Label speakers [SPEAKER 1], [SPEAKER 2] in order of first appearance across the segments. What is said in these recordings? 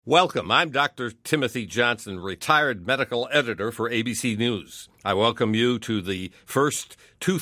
[SPEAKER 1] Welcome. I'm Dr. Timothy Johnson, retired medical editor for ABC News. I welcome you to the first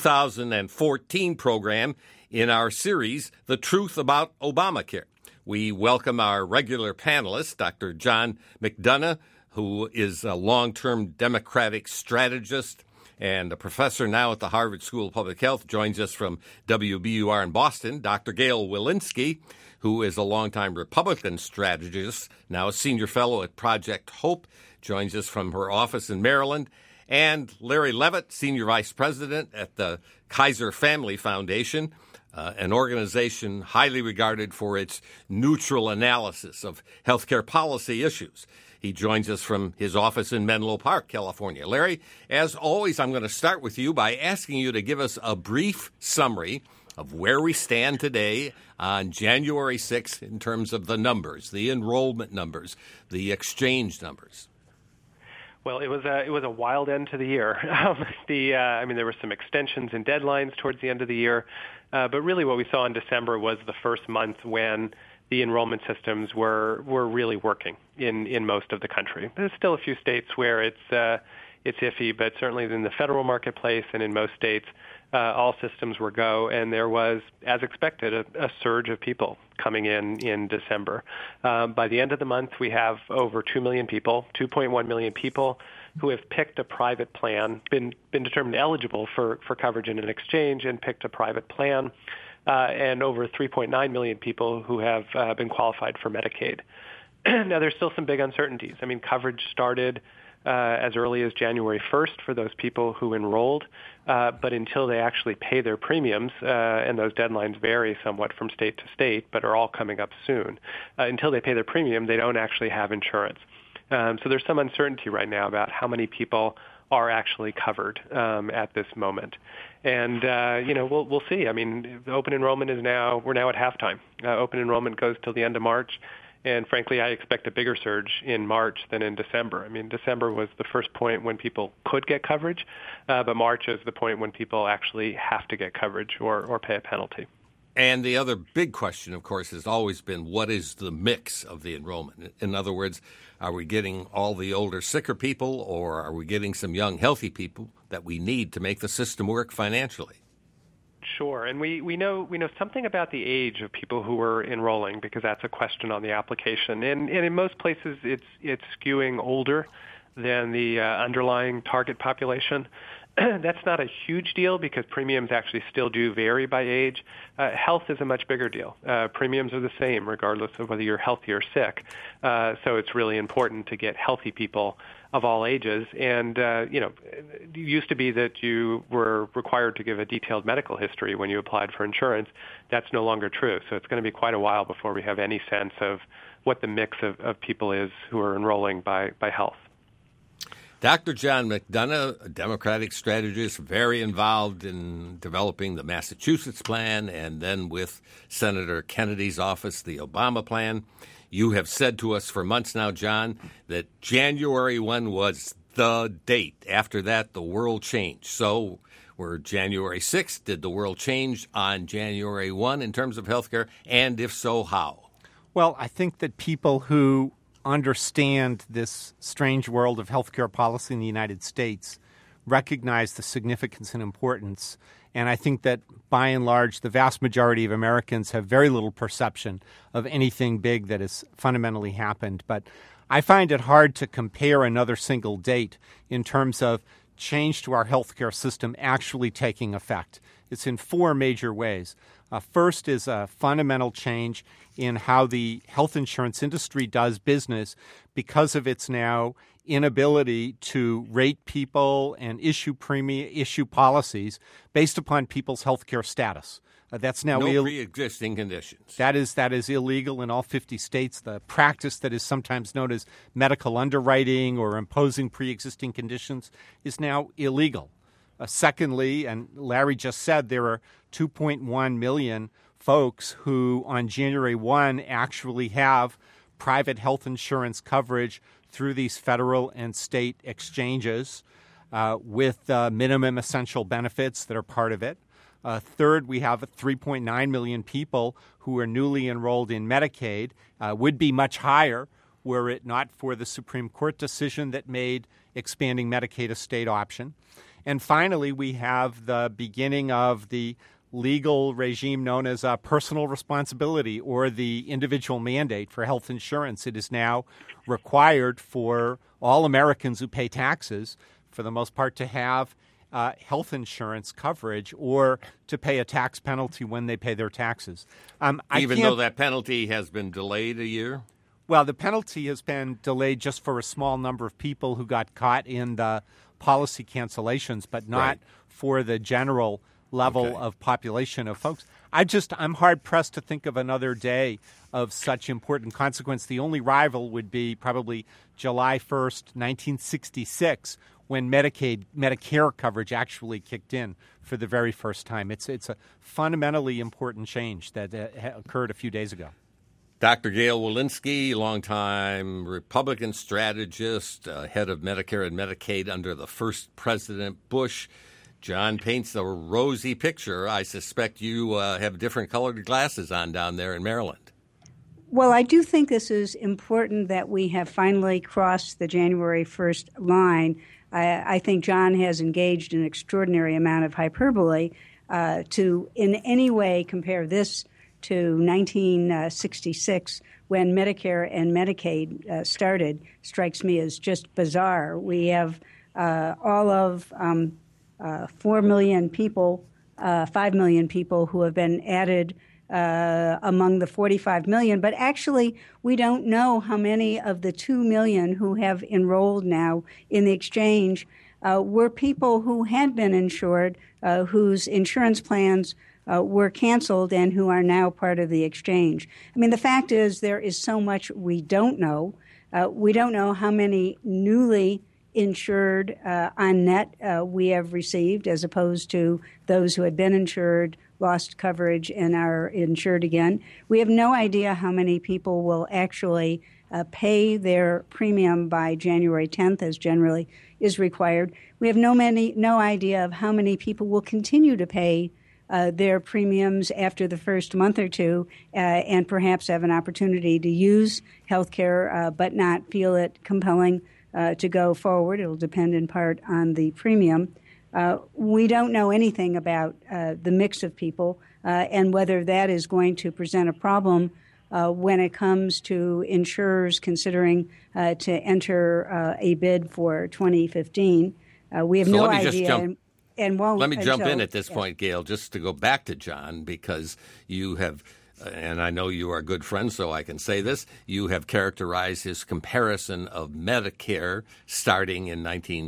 [SPEAKER 1] 2014 program in our series, The Truth About Obamacare. We welcome our regular panelist, Dr. John McDonough, who is a long-term Democratic strategist and a professor now at the Harvard School of Public Health, joins us from WBUR in Boston. Dr. Gail Wilensky, who is a longtime Republican strategist, now a senior fellow at Project Hope, joins us from her office in Maryland. And Larry Levitt, senior vice president at the Kaiser Family Foundation, an organization highly regarded for its neutral analysis of healthcare policy issues. He joins us from his office in Menlo Park, California. Larry, as always, I'm going to start with you by asking you to give us a brief summary of where we stand today on January 6th in terms of the numbers, the enrollment numbers, the exchange numbers.
[SPEAKER 2] Well, it was a wild end to the year. There were some extensions and deadlines towards the end of the year, but really what we saw in December was the first month when the enrollment systems were really working in most of the country. There's still a few states where it's iffy, but certainly in the federal marketplace and in most states, all systems were go, and there was, as expected, a surge of people coming in December. By the end of the month, we have over 2 million people, 2.1 million people who have picked a private plan, been determined eligible for coverage in an exchange and picked a private plan, and over 3.9 million people who have been qualified for Medicaid. Now, there's still some big uncertainties. Coverage started as early as January 1st for those people who enrolled, but until they actually pay their premiums, and those deadlines vary somewhat from state to state, but are all coming up soon, until they pay their premium, they don't actually have insurance. So there's some uncertainty right now about how many people are actually covered at this moment. And, we'll see. Open enrollment we're now at halftime. Open enrollment goes till the end of March. And frankly, I expect a bigger surge in March than in December. December was the first point when people could get coverage, but March is the point when people actually have to get coverage or pay a penalty.
[SPEAKER 1] And the other big question, of course, has always been, what is the mix of the enrollment? In other words, are we getting all the older, sicker people, or are we getting some young, healthy people that we need to make the system work financially?
[SPEAKER 2] Sure, and we know something about the age of people who are enrolling, because that's a question on the application. And in most places, it's skewing older than the underlying target population. That's not a huge deal because premiums actually still do vary by age. Health is a much bigger deal. Premiums are the same regardless of whether you're healthy or sick. So it's really important to get healthy people of all ages. And, it used to be that you were required to give a detailed medical history when you applied for insurance. That's no longer true. So it's going to be quite a while before we have any sense of what the mix of people is who are enrolling by health.
[SPEAKER 1] Dr. John McDonough, a Democratic strategist, very involved in developing the Massachusetts plan and then with Senator Kennedy's office, the Obama plan. You have said to us for months now, John, that January 1 was the date. After that, the world changed. So we're January 6th. Did the world change on January 1 in terms of health care? And if so, how?
[SPEAKER 3] Well, I think that people who understand this strange world of healthcare policy in the United States recognize the significance and importance. And I think that by and large, the vast majority of Americans have very little perception of anything big that has fundamentally happened. But I find it hard to compare another single date in terms of change to our healthcare system actually taking effect. It's in four major ways. First is a fundamental change in how the health insurance industry does business because of its now inability to rate people and issue policies based upon people's healthcare status. That's now
[SPEAKER 1] no pre-existing conditions.
[SPEAKER 3] That is illegal in all 50 states. The practice that is sometimes known as medical underwriting or imposing pre-existing conditions is now illegal. Secondly, and Larry just said, there are 2.1 million folks who on January 1 actually have private health insurance coverage through these federal and state exchanges with minimum essential benefits that are part of it. Third, we have 3.9 million people who are newly enrolled in Medicaid, would be much higher were it not for the Supreme Court decision that made expanding Medicaid a state option. And finally, we have the beginning of the legal regime known as personal responsibility, or the individual mandate for health insurance. It is now required for all Americans who pay taxes, for the most part, to have health insurance coverage or to pay a tax penalty when they pay their taxes.
[SPEAKER 1] Even though that penalty has been delayed a year?
[SPEAKER 3] Well, the penalty has been delayed just for a small number of people who got caught in the policy cancellations, but not for the general level of population of folks. I'm hard-pressed to think of another day of such important consequence. The only rival would be probably July 1st, 1966, when Medicare coverage actually kicked in for the very first time. It's a fundamentally important change that occurred a few days ago.
[SPEAKER 1] Dr. Gail Wilensky, longtime Republican strategist, head of Medicare and Medicaid under the first President Bush. John paints a rosy picture. I suspect you have different colored glasses on down there in Maryland.
[SPEAKER 4] Well, I do think this is important that we have finally crossed the January 1st line. I think John has engaged in an extraordinary amount of hyperbole to in any way compare this to 1966, when Medicare and Medicaid started, strikes me as just bizarre. We have all of 4 million people, 5 million people who have been added among the 45 million, but actually we don't know how many of the 2 million who have enrolled now in the exchange were people who had been insured, whose insurance plans were canceled and who are now part of the exchange. I mean, the fact is there is so much we don't know. We don't know how many newly insured on net we have received, as opposed to those who had been insured, lost coverage, and are insured again. We have no idea how many people will actually pay their premium by January 10th, as generally is required. We have no idea of how many people will continue to pay their premiums after the first month or two and perhaps have an opportunity to use health care but not feel it compelling to go forward. It will depend in part on the premium. We don't know anything about the mix of people and whether that is going to present a problem when it comes to insurers considering to enter a bid for 2015. We have no idea.
[SPEAKER 1] Let me jump in at this point, Gail, just to go back to John, because you have, and I know you are good friends, so I can say this, you have characterized his comparison of Medicare starting in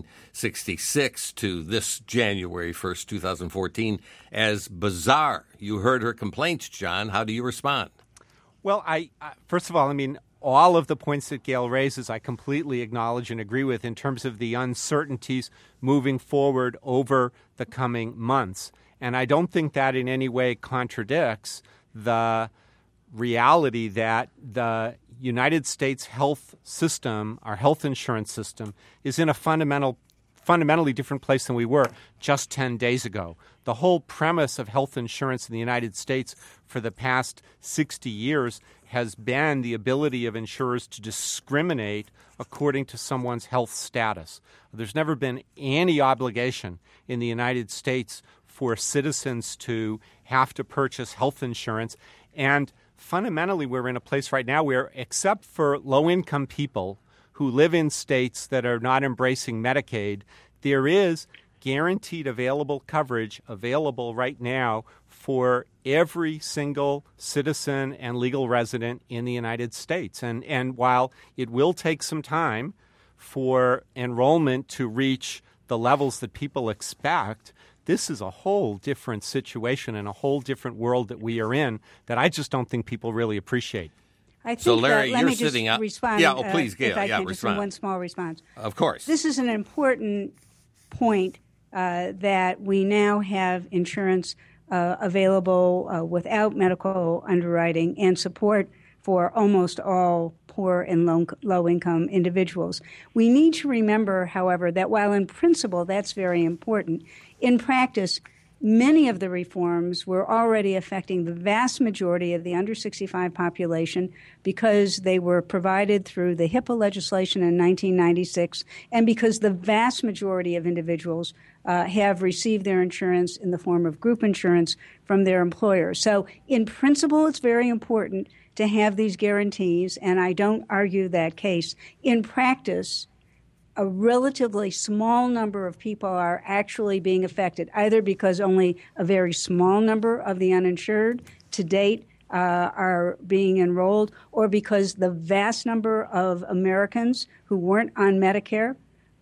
[SPEAKER 1] 1966 to this January 1st, 2014, as bizarre. You heard her complaints, John. How do you respond?
[SPEAKER 3] Well, first of all, I mean, all of the points that Gail raises, I completely acknowledge and agree with in terms of the uncertainties moving forward over the coming months. And I don't think that in any way contradicts the reality that the United States health system, our health insurance system, is in a fundamentally different place than we were just 10 days ago. The whole premise of health insurance in the United States for the past 60 years has been the ability of insurers to discriminate according to someone's health status. There's never been any obligation in the United States for citizens to have to purchase health insurance. And fundamentally, we're in a place right now where, except for low-income people who live in states that are not embracing Medicaid, there is guaranteed available coverage available right now for every single citizen and legal resident in the United States. And while it will take some time for enrollment to reach the levels that people expect, this is a whole different situation and a whole different world that we are in that I just don't think people really appreciate.
[SPEAKER 4] I think
[SPEAKER 1] so, Larry,
[SPEAKER 4] let
[SPEAKER 1] you're
[SPEAKER 4] me
[SPEAKER 1] sitting
[SPEAKER 4] just
[SPEAKER 1] up.
[SPEAKER 4] Respond,
[SPEAKER 1] yeah, please, Gail.
[SPEAKER 4] If I can,
[SPEAKER 1] respond.
[SPEAKER 4] Just one small response.
[SPEAKER 1] Of course.
[SPEAKER 4] This is an important point that we now have insurance available without medical underwriting and support for almost all poor and low-income individuals. We need to remember, however, that while in principle that's very important, in practice, many of the reforms were already affecting the vast majority of the under 65 population because they were provided through the HIPAA legislation in 1996 and because the vast majority of individuals have received their insurance in the form of group insurance from their employer. So in principle, it's very important to have these guarantees, and I don't argue that case. In practice, a relatively small number of people are actually being affected, either because only a very small number of the uninsured to date are being enrolled, or because the vast number of Americans who weren't on Medicare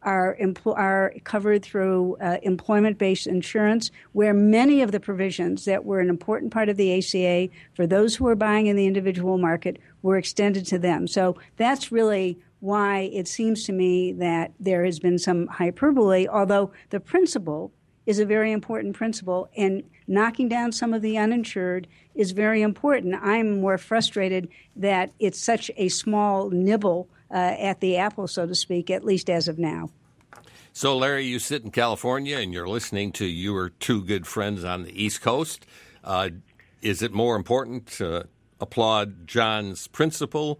[SPEAKER 4] are covered through employment-based insurance, where many of the provisions that were an important part of the ACA for those who are buying in the individual market were extended to them. So that's really why it seems to me that there has been some hyperbole, although the principle is a very important principle, and knocking down some of the uninsured is very important. I'm more frustrated that it's such a small nibble at the apple, so to speak, at least as of now.
[SPEAKER 1] So, Larry, you sit in California and you're listening to your two good friends on the East Coast. Is it more important to applaud John's principle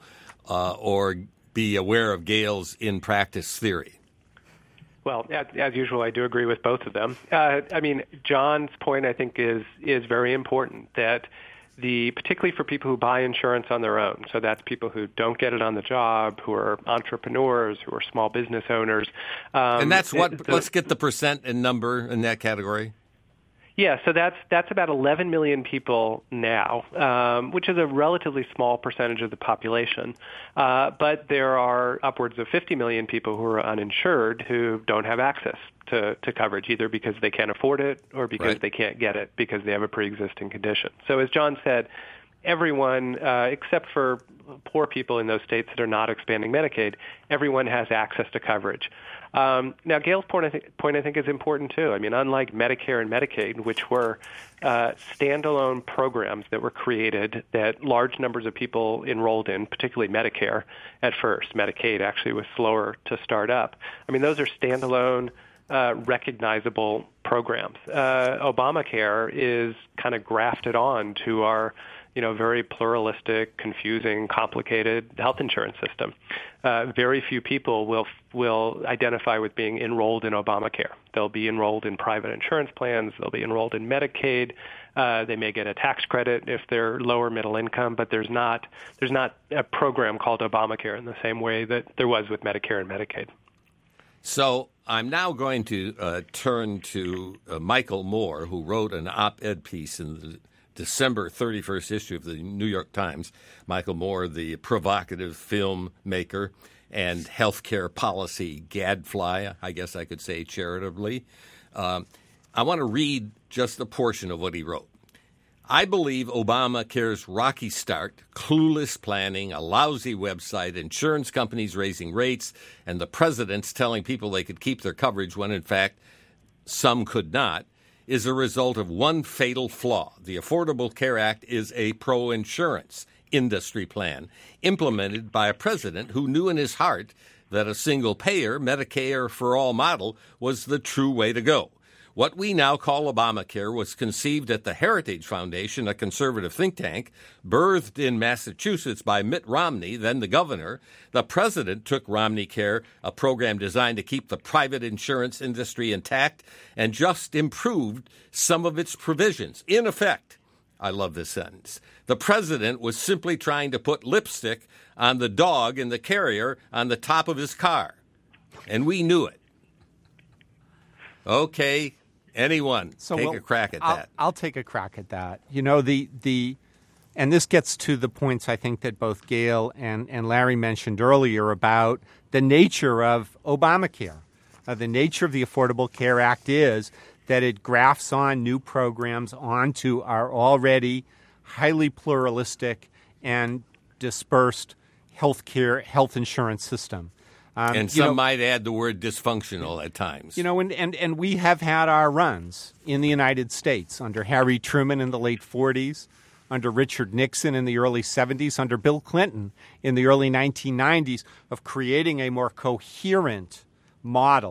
[SPEAKER 1] or be aware of Gail's in-practice theory?
[SPEAKER 2] Well, as usual, I do agree with both of them. I mean, John's point, I think, is very important, that particularly for people who buy insurance on their own, so that's people who don't get it on the job, who are entrepreneurs, who are small business owners.
[SPEAKER 1] And that's let's get the percent and number in that category.
[SPEAKER 2] Yeah, so that's about 11 million people now, which is a relatively small percentage of the population. But there are upwards of 50 million people who are uninsured who don't have access to coverage, either because they can't afford it or because they can't get it because they have a pre-existing condition. So as John said, everyone, except for poor people in those states that are not expanding Medicaid, everyone has access to coverage. Now, Gail's point, I think, is important, too. I mean, unlike Medicare and Medicaid, which were standalone programs that were created that large numbers of people enrolled in, particularly Medicare at first. Medicaid actually was slower to start up. I mean, those are standalone, recognizable programs. Obamacare is kind of grafted on to our very pluralistic, confusing, complicated health insurance system. Very few people will identify with being enrolled in Obamacare. They'll be enrolled in private insurance plans. They'll be enrolled in Medicaid. They may get a tax credit if they're lower middle income, but there's not a program called Obamacare in the same way that there was with Medicare and Medicaid.
[SPEAKER 1] So I'm now going to turn to Michael Moore, who wrote an op-ed piece in the December 31st issue of the New York Times. Michael Moore, the provocative filmmaker and healthcare policy gadfly, I guess I could say charitably. I want to read just a portion of what he wrote. I believe Obamacare's rocky start, clueless planning, a lousy website, insurance companies raising rates, and the presidents telling people they could keep their coverage when, in fact, some could not, is a result of one fatal flaw. The Affordable Care Act is a pro-insurance industry plan implemented by a president who knew in his heart that a single-payer Medicare for all model was the true way to go. What we now call Obamacare was conceived at the Heritage Foundation, a conservative think tank, birthed in Massachusetts by Mitt Romney, then the governor. The president took Romney Care, a program designed to keep the private insurance industry intact, and just improved some of its provisions. In effect, I love this sentence, the president was simply trying to put lipstick on the dog in the carrier on the top of his car. And we knew it. Okay. Anyone take a crack at that?
[SPEAKER 3] I'll take a crack at that. And this gets to the points I think that both Gail and Larry mentioned earlier about the nature of Obamacare. The nature of the Affordable Care Act is that it grafts on new programs onto our already highly pluralistic and dispersed health insurance system.
[SPEAKER 1] And some might add the word dysfunctional at times.
[SPEAKER 3] And we have had our runs in the United States under Harry Truman in the late 40s, under Richard Nixon in the early 70s, under Bill Clinton in the early 1990s of creating a more coherent model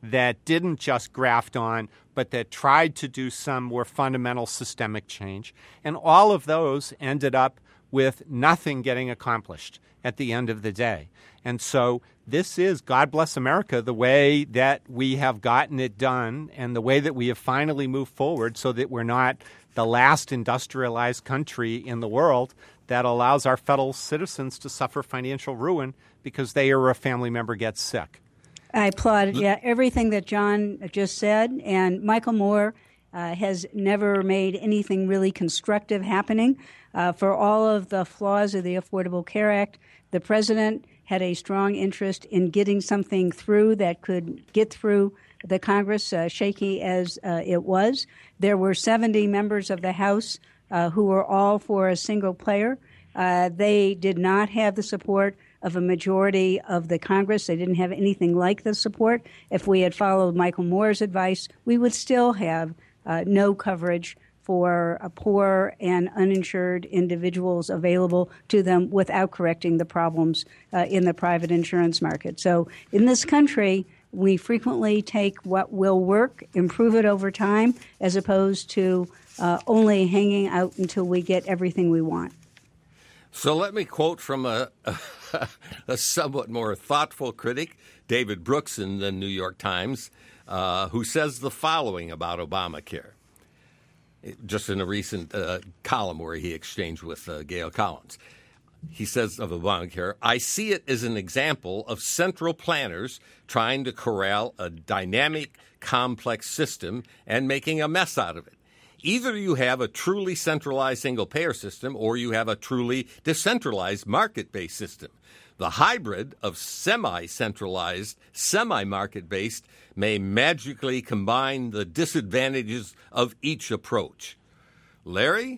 [SPEAKER 3] that didn't just graft on, but that tried to do some more fundamental systemic change. And all of those ended up with nothing getting accomplished at the end of the day. And so this is, God bless America, the way that we have gotten it done and the way that we have finally moved forward so that we're not the last industrialized country in the world that allows our fellow citizens to suffer financial ruin because they or a family member gets sick.
[SPEAKER 4] I applaud everything that John just said, and Michael Moore has never made anything really constructive happening. For all of the flaws of the Affordable Care Act, the president had a strong interest in getting something through that could get through the Congress, shaky as it was. There were 70 members of the House who were all for a single player. They did not have the support of a majority of the Congress. They didn't have anything like the support. If we had followed Michael Moore's advice, we would still have no coverage for poor and uninsured individuals available to them without correcting the problems in the private insurance market. So in this country, we frequently take what will work, improve it over time, as opposed to only hanging out until we get everything we want.
[SPEAKER 1] So let me quote from a somewhat more thoughtful critic, David Brooks in the New York Times, who says the following about Obamacare, just in a recent column where he exchanged with Gail Collins. He says of Obamacare, I see it as an example of central planners trying to corral a dynamic, complex system and making a mess out of it. Either you have a truly centralized single-payer system or you have a truly decentralized market-based system. The hybrid of semi-centralized, semi-market-based may magically combine the disadvantages of each approach. Larry,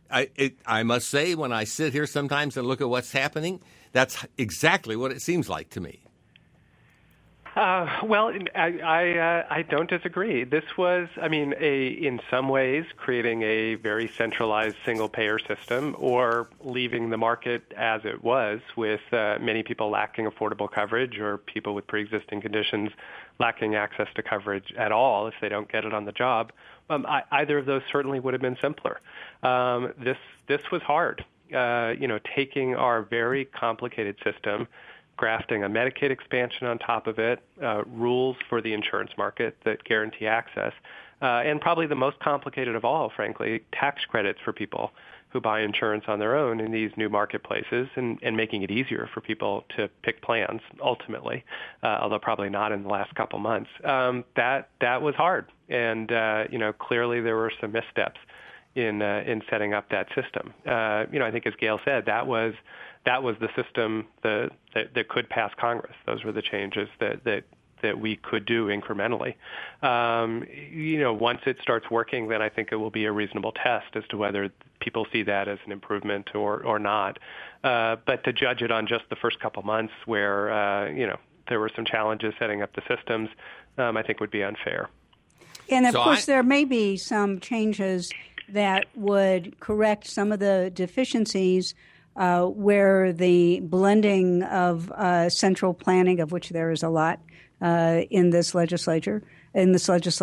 [SPEAKER 1] I must say, when I sit here sometimes and look at what's happening, that's exactly what it seems like to me.
[SPEAKER 2] Well, I don't disagree. This was, in some ways, creating a very centralized single-payer system or leaving the market as it was with many people lacking affordable coverage or people with pre-existing conditions lacking access to coverage at all if they don't get it on the job. Either of those certainly would have been simpler. This was hard. Taking our very complicated system, grafting a Medicaid expansion on top of it, rules for the insurance market that guarantee access, and probably the most complicated of all, frankly, tax credits for people who buy insurance on their own in these new marketplaces and making it easier for people to pick plans ultimately, although probably not in the last couple months. That was hard. And, clearly there were some missteps in setting up that system. I think as Gail said, that was the system that could pass Congress. Those were the changes that we could do incrementally. Once it starts working, then I think it will be a reasonable test as to whether people see that as an improvement or not. But to judge it on just the first couple months where, there were some challenges setting up the systems, I think would be unfair.
[SPEAKER 4] And, of course, there may be some changes that would correct some of the deficiencies where the blending of central planning, of which there is a lot in this legislation, and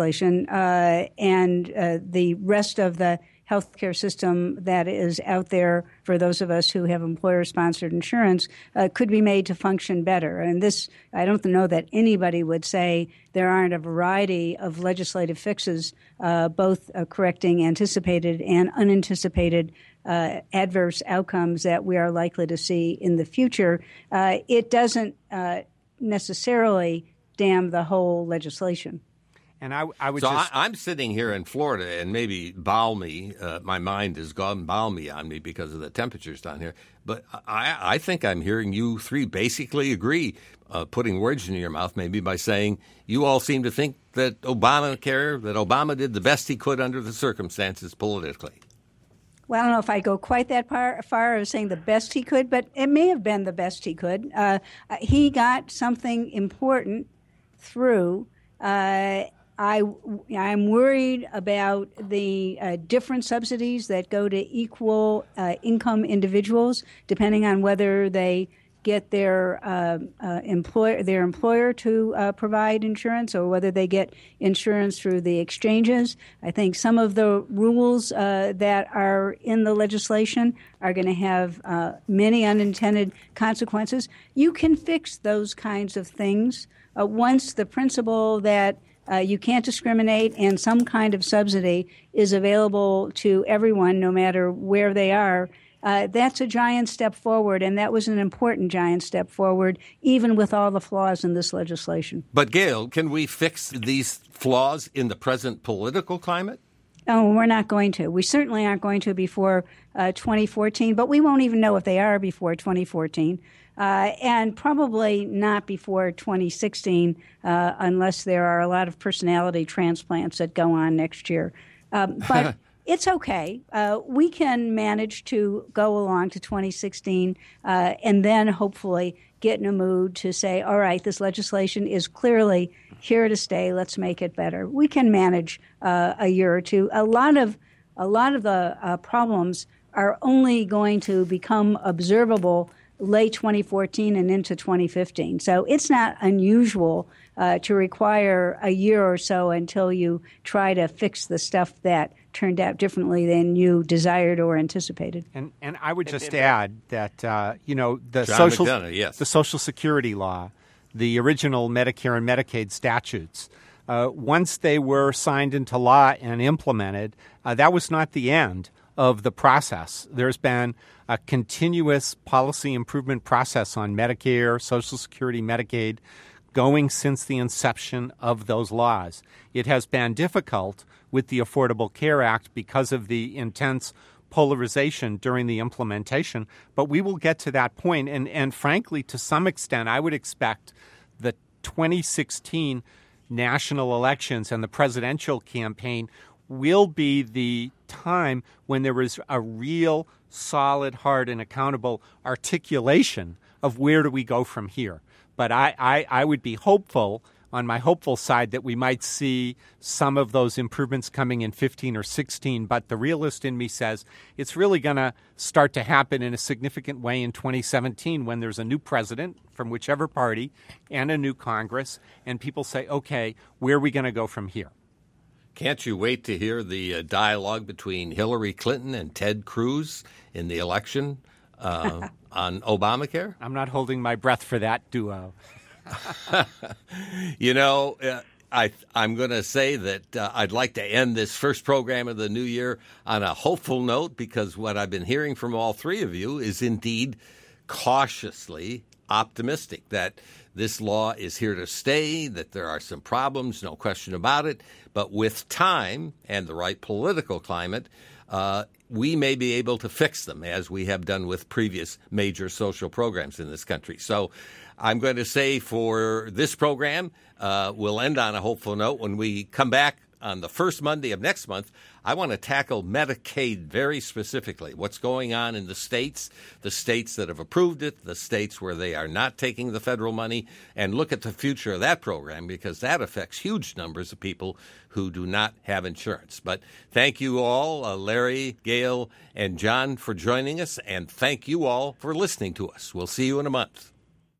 [SPEAKER 4] the rest of the healthcare system that is out there for those of us who have employer-sponsored insurance could be made to function better. And this, I don't know that anybody would say there aren't a variety of legislative fixes, both correcting anticipated and unanticipated adverse outcomes that we are likely to see in the future. It doesn't necessarily damn the whole legislation.
[SPEAKER 3] And I would
[SPEAKER 1] I'm sitting here in Florida, and maybe balmy, my mind has gone balmy on me because of the temperatures down here. But I think I'm hearing you three basically agree, putting words in your mouth maybe by saying you all seem to think that Obama did the best he could under the circumstances politically.
[SPEAKER 4] Well, I don't know if I go quite that far as saying the best he could, but it may have been the best he could. He got something important through. I'm worried about the different subsidies that go to equal income individuals, depending on whether they get their employer to provide insurance, or whether they get insurance through the exchanges. I think some of the rules that are in the legislation are going to have many unintended consequences. You can fix those kinds of things once the principle that you can't discriminate and some kind of subsidy is available to everyone, no matter where they are. That's a giant step forward, and that was an important giant step forward, even with all the flaws in this legislation.
[SPEAKER 1] But, Gail, can we fix these flaws in the present political climate?
[SPEAKER 4] Oh, we're not going to. We certainly aren't going to before 2014, but we won't even know if they are before 2014, and probably not before 2016 unless there are a lot of personality transplants that go on next year. But it's okay. We can manage to go along to 2016 and then hopefully get in a mood to say, all right, this legislation is clearly here to stay. Let's make it better. We can manage a year or two. A lot of the problems are only going to become observable late 2014 and into 2015. So it's not unusual to require a year or so until you try to fix the stuff that turned out differently than you desired or anticipated.
[SPEAKER 3] And I would just add that the Social Security law, the original Medicare and Medicaid statutes, once they were signed into law and implemented, that was not the end of the process. There's been a continuous policy improvement process on Medicare, Social Security, Medicaid, going since the inception of those laws. It has been difficult with the Affordable Care Act because of the intense polarization during the implementation, but we will get to that point. And frankly, to some extent, I would expect the 2016 national elections and the presidential campaign will be the time when there is a real solid, hard, and accountable articulation of where do we go from here. But I would be hopeful, on my hopeful side, that we might see some of those improvements coming in 15 or 16. But the realist in me says it's really going to start to happen in a significant way in 2017 when there's a new president from whichever party and a new Congress, and people say, okay, where are we going to go from here?
[SPEAKER 1] Can't you wait to hear the dialogue between Hillary Clinton and Ted Cruz in the election on Obamacare?
[SPEAKER 3] I'm not holding my breath for that duo.
[SPEAKER 1] I'm going to say that I'd like to end this first program of the new year on a hopeful note, because what I've been hearing from all three of you is indeed cautiously optimistic that this law is here to stay, that there are some problems, no question about it, but with time and the right political climate, we may be able to fix them, as we have done with previous major social programs in this country. So I'm going to say for this program, we'll end on a hopeful note. When we come back on the first Monday of next month, I want to tackle Medicaid very specifically. What's going on in the states that have approved it, the states where they are not taking the federal money, and look at the future of that program, because that affects huge numbers of people who do not have insurance. But thank you all, Larry, Gail, and John, for joining us, and thank you all for listening to us. We'll see you in a month.